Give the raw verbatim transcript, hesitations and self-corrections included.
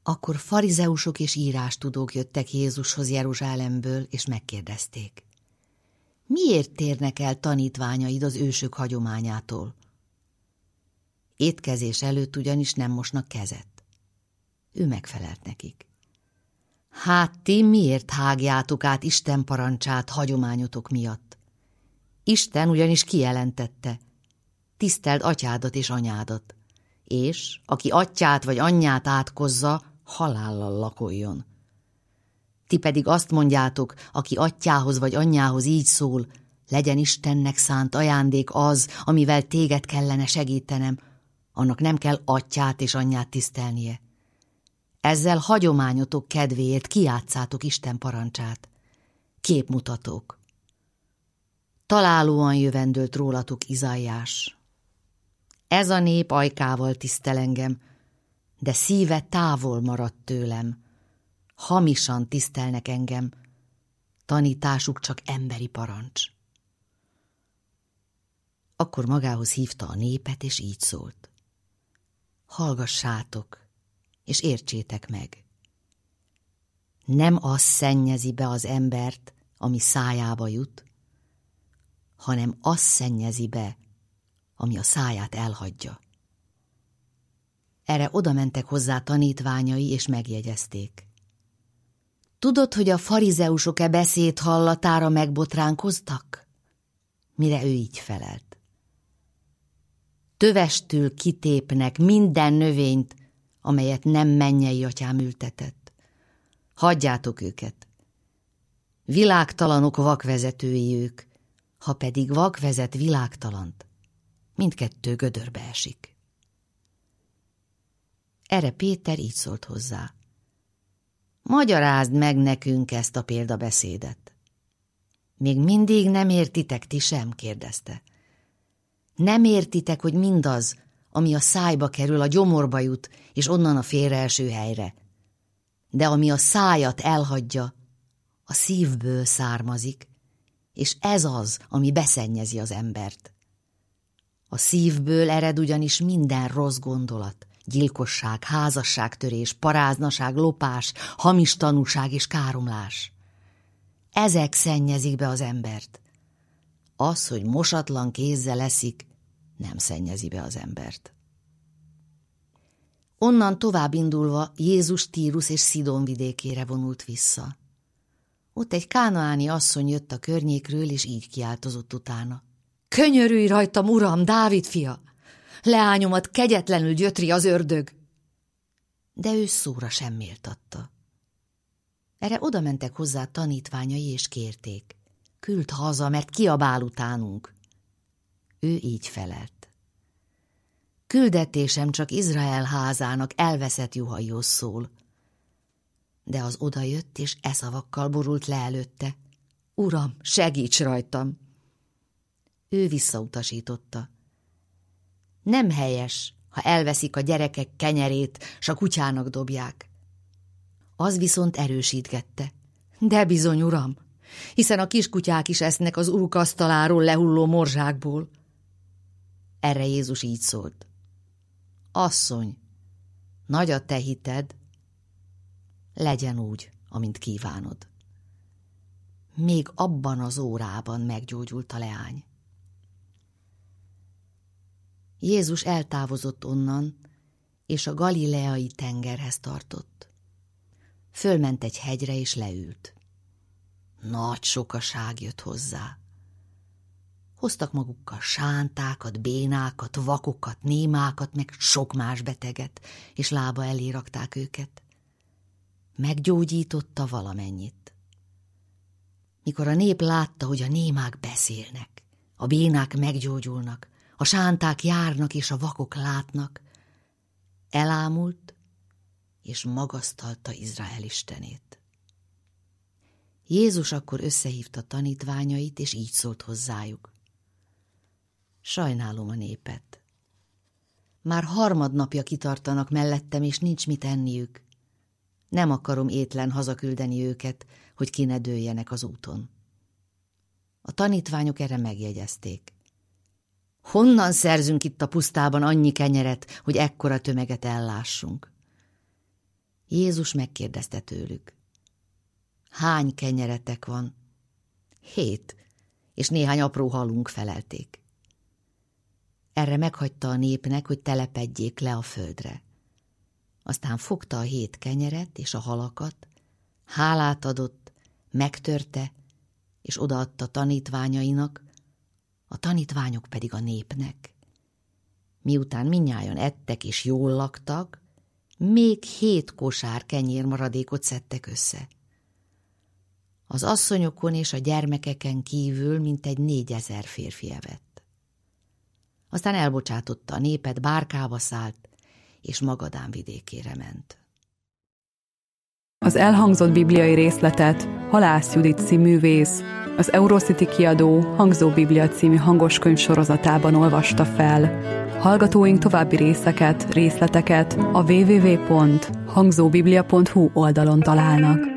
Akkor farizeusok és írástudók jöttek Jézushoz Jeruzsálemből, és megkérdezték: miért térnek el tanítványaid az ősök hagyományától? Étkezés előtt ugyanis nem mosnak kezet. Ő megfelelt nekik: hát ti miért hágjátok át Isten parancsát hagyományotok miatt? Isten ugyanis kijelentette: tiszteld atyádat és anyádat, és aki atyát vagy anyját átkozza, halállal lakoljon. Ti pedig azt mondjátok, aki atyához vagy anyjához így szól: legyen Istennek szánt ajándék az, amivel téged kellene segítenem, annak nem kell atyát és anyját tisztelnie. Ezzel hagyományotok kedvéért kijátszátok Isten parancsát. Képmutatók. Találóan jövendőlt rólatok Izaiás: ez a nép ajkával tisztel engem, de szíve távol maradt tőlem. Hamisan tisztelnek engem, tanításuk csak emberi parancs. Akkor magához hívta a népet, és így szólt: hallgassátok, és értsétek meg. Nem az szennyezi be az embert, ami szájába jut, hanem az szennyezi be, ami a száját elhagyja. Erre oda mentek hozzá tanítványai, és megjegyezték: tudod, hogy a farizeusok-e beszéd hallatára megbotránkoztak? Mire ő így felelt: tövestül kitépnek minden növényt, amelyet nem mennyei atyám ültetett. Hagyjátok őket. Világtalanok vakvezetői ők, ha pedig vak vezet világtalant, mindkettő gödörbe esik. Erre Péter így szólt hozzá: magyarázd meg nekünk ezt a példabeszédet. Még mindig nem értitek ti sem? kérdezte. Nem értitek, hogy mindaz, ami a szájba kerül, a gyomorba jut, és onnan a félreeső helyre. De ami a szájat elhagyja, a szívből származik, és ez az, ami beszennyezi az embert. A szívből ered ugyanis minden rossz gondolat: gyilkosság, házasságtörés, paráznaság, lopás, hamis tanúság és káromlás. Ezek szennyezik be az embert. Az, hogy mosatlan kézzel eszik, nem szennyezi be az embert. Onnan tovább indulva Jézus Tírus és Szidón vidékére vonult vissza. Ott egy kánaáni asszony jött a környékről, és így kiáltozott utána: könyörülj rajtam, uram, Dávid fia! Leányomat kegyetlenül gyötri az ördög. De ő szóra sem méltatta. Erre oda mentek hozzá tanítványai, és kérték: küld haza, mert kiabál utánunk. Ő így felelt: küldetésem csak Izrael házának elveszett juhaihoz szól. De az odajött, és e szavakkal borult le előtte: uram, segíts rajtam! Ő visszautasította: nem helyes, ha elveszik a gyerekek kenyerét, s a kutyának dobják. Az viszont erősítgette: de bizony, uram, hiszen a kiskutyák is esznek az uruk asztaláról lehulló morzsákból. Erre Jézus így szólt: asszony, nagy a te hited, legyen úgy, amint kívánod. Még abban az órában meggyógyult a leány. Jézus eltávozott onnan, és a galileai tengerhez tartott. Fölment egy hegyre, és leült. Nagy sokaság jött hozzá. Hoztak magukkal sántákat, bénákat, vakokat, némákat, meg sok más beteget, és lába elé rakták őket. Meggyógyította valamennyit. Mikor a nép látta, hogy a némák beszélnek, a bénák meggyógyulnak, a sánták járnak, és a vakok látnak, elámult, és magasztalta Izrael istenét. Jézus akkor összehívta tanítványait, és így szólt hozzájuk: sajnálom a népet. Már harmadnapja kitartanak mellettem, és nincs mit enniük. Nem akarom étlen hazaküldeni őket, hogy ki ne dőljenek az úton. A tanítványok erre megjegyezték: honnan szerzünk itt a pusztában annyi kenyeret, hogy ekkora tömeget ellássunk? Jézus megkérdezte tőlük: hány kenyeretek van? Hét, és néhány apró halunk, felelték. Erre meghagyta a népnek, hogy telepedjék le a földre. Aztán fogta a hét kenyeret és a halakat, hálát adott, megtörte, és odaadta tanítványainak, a tanítványok pedig a népnek. Miután mindnyájan ettek és jól laktak, még hét kosár kenyérmaradékot szedtek össze. Az asszonyokon és a gyermekeken kívül mintegy négyezer férfi evett. Aztán elbocsátotta a népet, bárkába szállt, és Magadán vidékére ment. Az elhangzott bibliai részletet Halász Judit színművész az Eurocity kiadó Hangzó Biblia című hangoskönyv sorozatában olvasta fel. Hallgatóink további részeket, részleteket a double-u double-u double-u pont hangzóbiblia pont hu oldalon találnak.